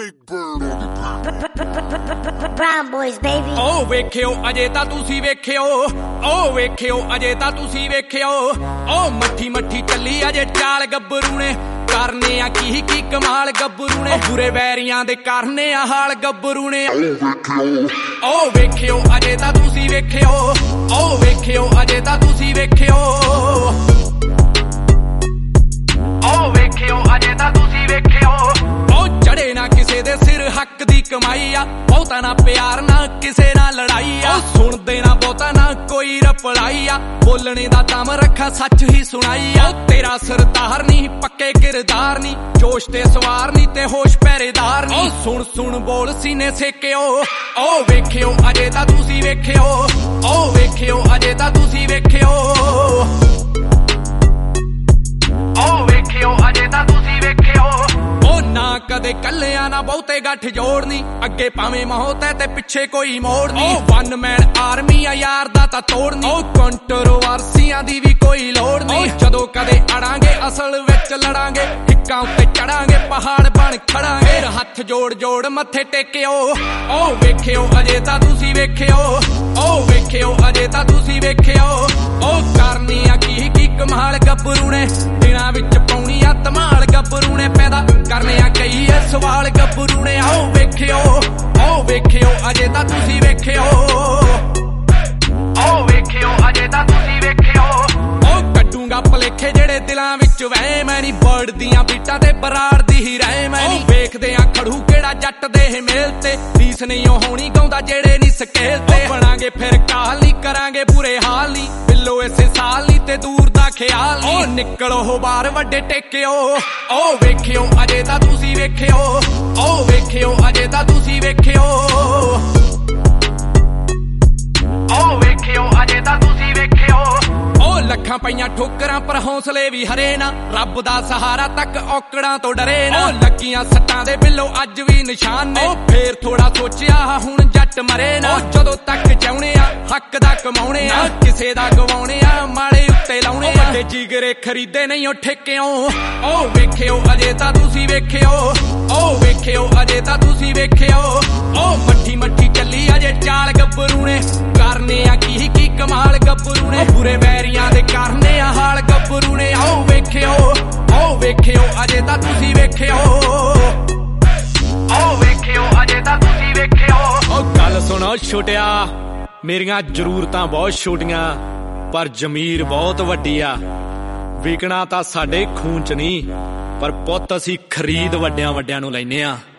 Brown boys, baby. Oh, ਵੇਖਿਓ ਅਜੇ ਤਾਂ ਤੁਸੀਂ ਵੇਖਿਓ oh ਵੇਖਿਓ ਅਜੇ ਤਾਂ ਤੁਸੀਂ ਵੇਖਿਓ oh ਮੱਠੀ ਮੱਠੀ ਚੱਲੀ ਅਜੇ ਚਾਲ ਗੱਭਰੂ ਨੇ ਕਰਨੇ ਆ ਕੀ ਕਮਾਲ ਗੱਭਰੂ ਨੇ ਬੁਰੇ ਵੈਰੀਆਂ ਦੇ ਕਰਨੇ ਆ ਹਾਲ ਗੱਭਰੂ ਨੇ oh ਵੇਖਿਓ ਅਜੇ ਤਾਂ ਤੁਸੀਂ ਵੇਖਿਓ oh ਵੇਖਿਓ ਅਜੇ ਤਾਂ ਤੁਸੀਂ ਵੇਖਿਓ oh ਵੇਖਿਓ ਅਜੇ ਤਾਂ ਤੁਸੀਂ ਵੇਖਿਓ oh ਚੜੇ ਨਾ ਕਿਸੇ ਦੇ ਸਿਰ ਹੱਕ ਦੀ ਕਮਾਈ ਆ ਬਹੁਤਾ ਨਾ ਪਿਆਰ ਨਾ ਕਿਸੇ ਨਾਲ ਲੜਾਈ ਆ ਸੁਣਦੇ ਨਾ ਬਹੁਤਾ ਨਾ ਕੋਈ ਰਪੜਾਈ ਆ ਬੋਲਣੇ ਦਾ ਦਮ ਰੱਖਾ ਸੱਚ ਹੀ ਸੁਣਾਈ ਆ ਤੇਰਾ ਸਰਦਾਰ ਨਹੀਂ ਪੱਕੇ ਕਿਰਦਾਰ ਨਹੀਂ ਜੋਸ਼ ਤੇ ਸਵਾਰ ਨਹੀਂ ਤੇ ਹੋਸ਼ ਪਹਿਰੇਦਾਰ ਨਹੀਂ ਸੁਣ ਸੁਣ ਬੋਲ ਸੀਨੇ ਸੇਕਿਓ ਓ ਵੇਖਿਓ ਅਜੇ ਤਾਂ ਤੁਸੀਂ ਵੇਖਿਓ ਓ ਵੇਖਿਓ ਅਜੇ ਤਾਂ ਤੁਸੀਂ ਵੇਖਿਓ ਓ ਵੇਖਿਓ ਅਜੇ ਤਾਂ ਤੁਸੀਂ ਵੇਖਿਓ ਨਾ ਕਦੇ ਕੱਲਿਆਂ ਨਾ ਬਹੁਤੇ ਗੱਠ ਜੋੜਨੀ ਅੱਗੇ ਭਾਵੇਂ ਮੌਤ ਹੈ ਤੇ ਪਿੱਛੇ ਕੋਈ ਮੋੜ ਨਹੀਂ ਵਨ ਮੈਨ ਆਰਮੀ ਆ ਯਾਰ ਦਾ ਤਾਂ ਤੋੜਨੀ ਕੰਟਰੋਵਰਸੀਆਂ ਦੀ ਵੀ ਕੋਈ ਲੋੜ ਨਹੀਂ ਜਦੋਂ ਕਦੇ ਅੜਾਂਗੇ ਅਸਲ ਵਿੱਚ ਲੜਾਂਗੇ ਇੱਕਾਂ ਉੱਤੇ ਚੜਾਂਗੇ ਪਹਾੜ ਬਣ ਖੜਾਂਗੇ ਹੱਥ ਜੋੜ ਜੋੜ ਮੱਥੇ ਟੇਕਿਓ ਓ ਵੇਖਿਓ ਅਜੇ ਤਾਂ ਤੁਸੀਂ ਵੇਖਿਓ ਓ ਵੇਖਿਓ ਅਜੇ ਤਾਂ ਤੁਸੀਂ ਵੇਖਿਓ ਓ ਕਰਨੀ ਆ ਕੀ ਕਮਾਲ ਗੱਭਰੂ ਨੇ ਦਿਨਾਂ ਵਿੱਚ ਪਾਉਣੀ ਆ ਧਮਾਲ ਗੱਭਰੂ ਨੇ ਪੈਦਾ ਕਰਨੇ ਆ ਕਈ ਐ ਸਵਾਲ ਗੱਭਰੂ ਨੇ ਆਓ ਵੇਖਿਓ ਓ ਵੇਖਿਓ ਅਜੇ ਤਾਂ ਤੁਸੀਂ ਵੇਖਿਓ ਓ ਵੇਖਿਓ ਅਜੇ ਤਾਂ ਤੁਸੀਂ ਵੇਖਿਓ ਓ ਕੱਢੂਗਾ ਭਲੇਖੇ ਜਿਹੜੇ ਦਿਲਾਂ ਵਿੱਚ ਵਹਿ ਮੈਂ ਨਹੀਂ ਬਰਡ ਦੀਆਂ ਬੀਟਾਂ ਤੇ ਬਰਾੜ ਦੀ ਹੀ ਰਹਿ ਮੈਂ ਨਹੀਂ ਵੇਖਦੇ ਆ ਖੜੂ ਕਿਹੜਾ ਜੱਟ ਦੇ ਮੇਲ ਤੇ ਰੀਸ ਨਹੀਂ ਉਹ ਹੋਣੀ ਗਾਉਂਦਾ ਜਿਹੜੇ ਨਹੀਂ ਸਕੇਲ ਤੇ ਬਣਾਂਗੇ ਫਿਰ ਕਾਲ ਨਹੀਂ ਕਰਾਂਗੇ ਬੁਰੇ ਹਾਲ ਨਹੀਂ ਬਿੱਲੋ ਇਸੇ ਸਾਲ ਨਹੀਂ ਤੇ ਦੂਰ ਦਾ ਖਿਆਲ ਓ ਨਿਕਲੋ ਹੋ ਬਾਹਰ ਵੱਡੇ ਟੇਕਿਓ ਓ ਵੇਖਿਓ ਅਜੇ ਤਾਂ ਤੁਸੀਂ ਵੇਖਿਓ ਓ ਵੇਖਿਓ ਅਜੇ ਤਾਂ ਤੁਸੀਂ ਵੇਖਿਓ ਓ ਵੇਖਿਓ ਅਜੇ ਤਾਂ ਤੁਸੀਂ ਵੇਖਿਓ ਓ ਲੱਖਾਂ ਪਈਆਂ ਠੋਕਰਾਂ ਪਰ ਹੌਸਲੇ ਵੀ ਹਰੇ ਨਾ ਰੱਬ ਦਾ ਸਹਾਰਾ ਤੱਕ ਔਕੜਾਂ ਤੋਂ ਡਰੇ ਨਾ ਓ ਲੱਗੀਆਂ ਸੱਟਾਂ ਦੇ ਬਿੱਲੋ ਅੱਜ ਵੀ ਨਿਸ਼ਾਨ ਨੇ ਓ ਫੇਰ ਥੋੜਾ ਸੋਚਿਆ ਹੁਣ ਜੱਟ ਮਰੇ ਨਾ ਜਦੋਂ ਤੱਕ ਚਾਹੁੰਦੇ ਆ ਹੱਕ ਦਾ ਕਮਾਉਣੇ ਆ ਕਿਸੇ ਦਾ ਗਵਾਉਣੇ ਆ ਮਾੜੇ ਉੱਤੇ ਲਾਉਣੇ ਆ ਵੱਡੇ ਜਿਗਰੇ ਖਰੀਦੇ ਨਹੀਂ ਉਹ ਠੇਕਿਓ ਓ ਵੇਖਿਓ ਅਜੇ ਤਾਂ ਤੁਸੀਂ ਵੇਖਿਓ ਓ ਵੇਖਿਓ ਅਜੇ ਤਾਂ ਤੁਸੀਂ ਵੇਖਿਓ ਓ ਮੱਠੀ ਮੱਠੀ ਚੱਲੀ ਅਜੇ ਚਾਲ ਗੱਭਰੂ ਨੇ ਕਰਨੇ ਆ ਕੀ ਕਮਾਲ ਗੱਭਰੂ ਨੇ ਬੁਰੇ ਵੈਰੀਆਂ ਦੇ ਕਰਨੇ ਆ ਹਾਲ ਗੱਭਰੂ ਨੇ ਆਓ ਵੇਖਿਓ ਓ ਵੇਖਿਓ ਅਜੇ ਤਾਂ ਤੁਸੀਂ ਵੇਖਿਓ ਓ ਵੇਖਿਓ ਅਜੇ ਤਾਂ ਤੁਸੀਂ ਵੇਖਿਓ ਓ ਗੱਲ ਸੁਣੋ ਛੋਟਿਆ ਮੇਰੀਆਂ ਜ਼ਰੂਰਤਾਂ ਬਹੁਤ ਛੋਟੀਆਂ ਪਰ ਜ਼ਮੀਰ ਬਹੁਤ ਵੱਡੀ ਆ ਵਿਕਣਾ ਤਾਂ ਸਾਡੇ ਖੂਨ ਚ ਨਹੀਂ ਪਰ ਪੁੱਤ ਅਸੀਂ ਖਰੀਦ ਵੱਡਿਆਂ ਨੂੰ ਲੈਨੇ ਆ